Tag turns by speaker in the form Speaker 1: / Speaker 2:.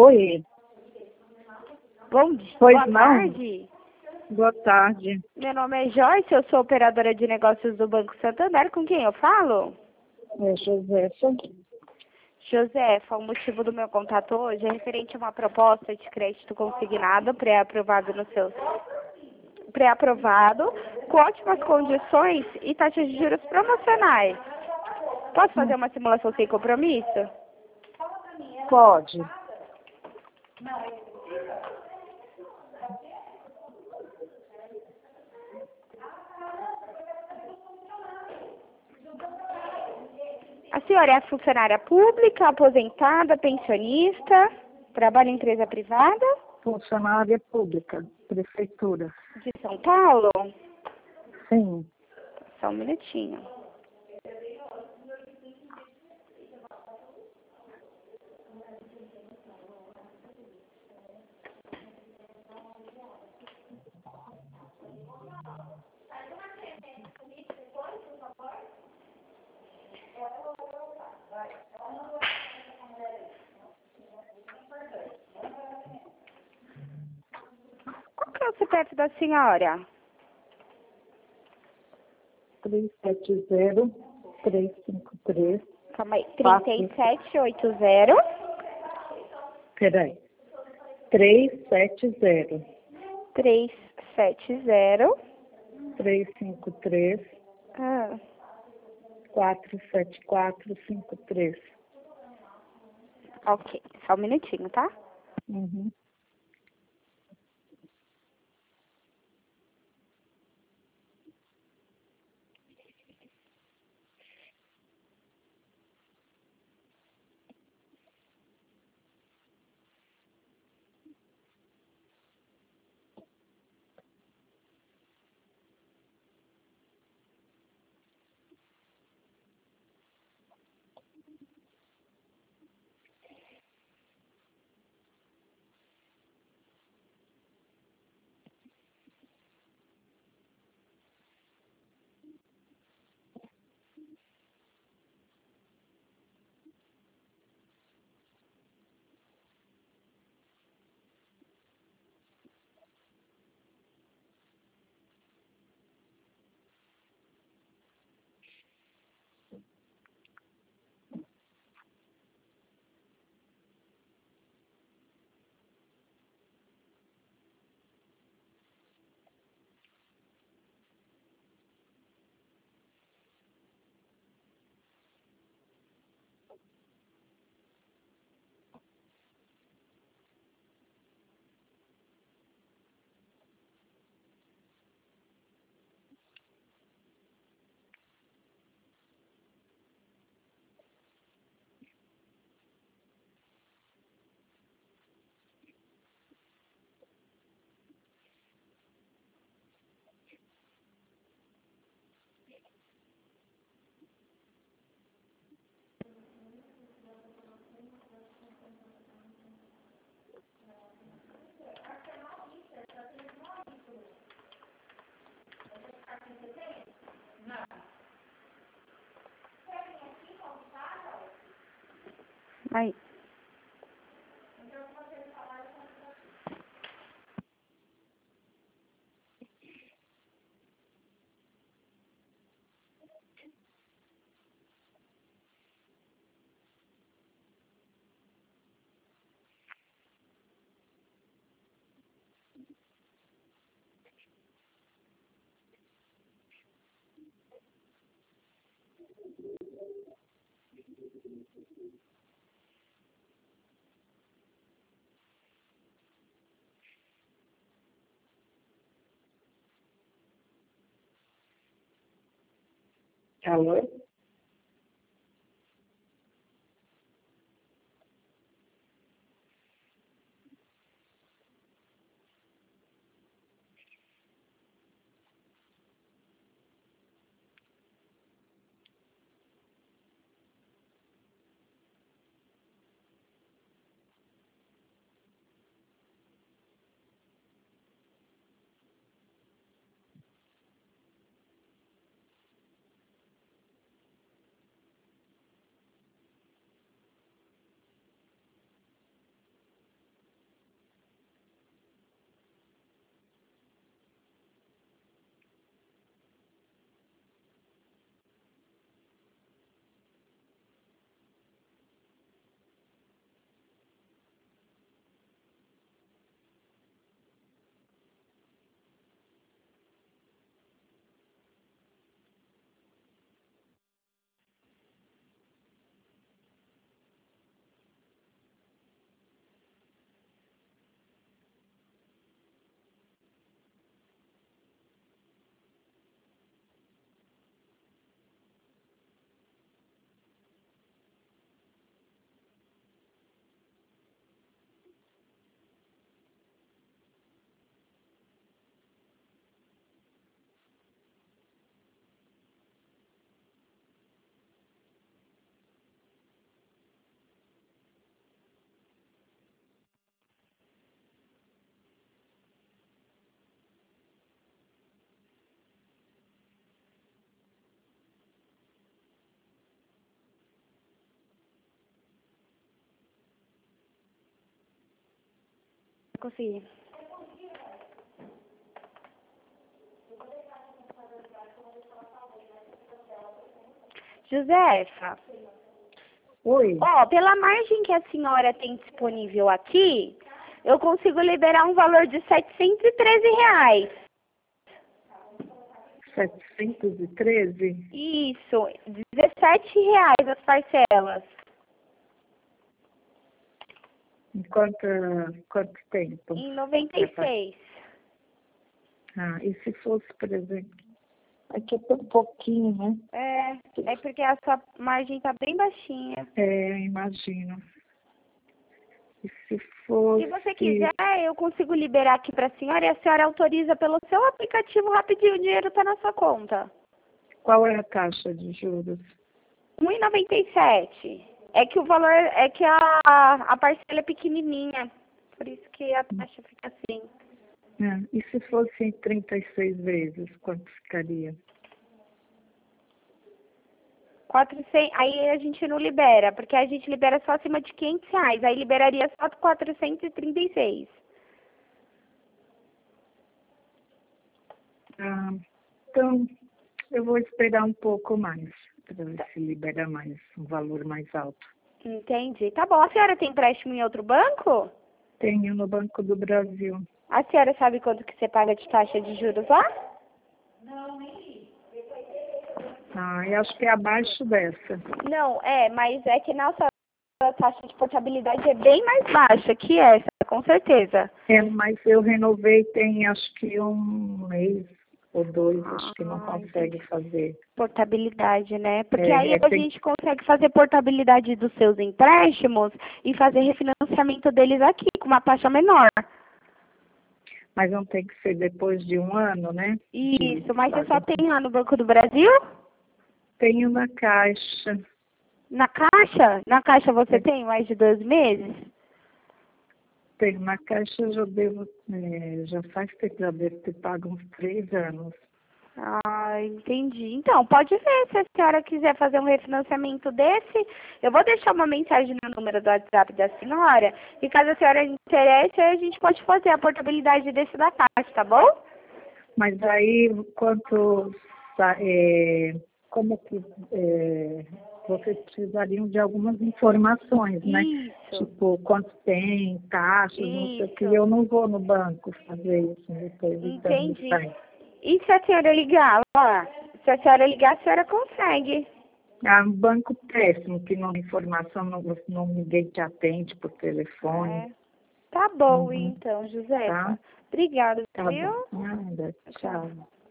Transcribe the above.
Speaker 1: Oi,
Speaker 2: Bom dia,
Speaker 1: pois
Speaker 2: boa
Speaker 1: não?
Speaker 2: tarde.
Speaker 1: Boa tarde.
Speaker 2: Meu nome é Joyce, eu sou operadora de negócios do Banco Santander. Com quem eu falo?
Speaker 1: É Josefa.
Speaker 2: Josefa, o motivo do meu contato hoje é referente a uma proposta de crédito consignado pré-aprovado no seu pré-aprovado, com ótimas condições e taxas de juros promocionais. Posso fazer uma simulação sem compromisso?
Speaker 1: Pode.
Speaker 2: A senhora é funcionária pública, aposentada, pensionista, trabalha em empresa privada
Speaker 1: Funcionária pública, prefeitura.
Speaker 2: de São Paulo?
Speaker 1: Sim.
Speaker 2: Só um minutinho. Qual que é o CPF da senhora?
Speaker 1: 370-353.
Speaker 2: Calma aí. 3780
Speaker 1: Peraí. 370
Speaker 2: 370
Speaker 1: 353
Speaker 2: ah,
Speaker 1: 47453.
Speaker 2: ok. Só um minutinho, tá?
Speaker 1: Uhum.
Speaker 2: Aí.
Speaker 1: Alô?
Speaker 2: consegui. Josefa,
Speaker 1: Oi,
Speaker 2: ó, pela margem que a senhora tem disponível aqui, eu consigo liberar um valor de R$ 713.
Speaker 1: 713?
Speaker 2: Isso, R$ 17 as parcelas.
Speaker 1: Em quanto tempo?
Speaker 2: Em 96.
Speaker 1: Ah, e se fosse, por exemplo, aqui é tão pouquinho, né?
Speaker 2: É porque a sua margem tá bem baixinha.
Speaker 1: Eu imagino. E se fosse...
Speaker 2: Se você quiser, eu consigo liberar aqui pra senhora e a senhora autoriza pelo seu aplicativo rapidinho, o dinheiro tá na sua conta.
Speaker 1: Qual é a taxa de juros?
Speaker 2: R$ 1,97. É que o valor, é que a parcela é pequenininha. Por isso que a taxa fica assim.
Speaker 1: E se fosse em 36 vezes, quanto ficaria?
Speaker 2: 400, aí a gente não libera, porque a gente libera só acima de R$ 500. Aí liberaria só 436.
Speaker 1: Então, eu vou esperar um pouco mais, para ver se libera mais, um valor mais alto.
Speaker 2: Entendi. Tá bom. A senhora tem empréstimo em outro banco?
Speaker 1: Tenho no Banco do Brasil.
Speaker 2: A senhora sabe quanto que você paga de taxa de juros lá?
Speaker 1: Eu acho que é abaixo dessa.
Speaker 2: Não, mas é que nossa taxa de portabilidade é bem mais baixa que essa, com certeza.
Speaker 1: Mas eu renovei tem acho que um mês ou dois, acho que não consegue fazer.
Speaker 2: Portabilidade, né? Porque
Speaker 1: É,
Speaker 2: aí
Speaker 1: é,
Speaker 2: a
Speaker 1: tem-
Speaker 2: gente consegue fazer portabilidade dos seus empréstimos e fazer refinanciamento deles aqui, com uma taxa menor.
Speaker 1: Mas não tem que ser depois de um ano, né?
Speaker 2: Isso, mas você só
Speaker 1: pagamento.
Speaker 2: tem lá no Banco do Brasil?
Speaker 1: Tenho na Caixa.
Speaker 2: Na Caixa? Na Caixa você
Speaker 1: É.
Speaker 2: tem mais de 2 meses?
Speaker 1: Tenho na Caixa, eu já devo, já faz tempo, já devo ter pago uns 3 anos.
Speaker 2: Ah, entendi. Então, pode ver, se a senhora quiser fazer um refinanciamento desse, eu vou deixar uma mensagem no número do WhatsApp da senhora, e caso a senhora interesse, a gente pode fazer a portabilidade desse da Caixa, tá bom?
Speaker 1: Mas aí, como que vocês precisariam de algumas informações, né?
Speaker 2: Isso,
Speaker 1: Tipo, quanto tem, taxas, não sei o que.
Speaker 2: isso.
Speaker 1: Eu não vou no banco fazer isso, eu estou evitando
Speaker 2: Entendi.
Speaker 1: isso aí.
Speaker 2: E se a senhora ligar lá? Se a senhora ligar, a senhora consegue.
Speaker 1: Um banco péssimo, que não informação, ninguém te atende por telefone.
Speaker 2: É. Tá bom,
Speaker 1: Uhum.
Speaker 2: então, Josefa.
Speaker 1: Tá?
Speaker 2: Obrigada,
Speaker 1: Tá
Speaker 2: viu?
Speaker 1: bom. Nada.
Speaker 2: Tchau.
Speaker 1: Tchau.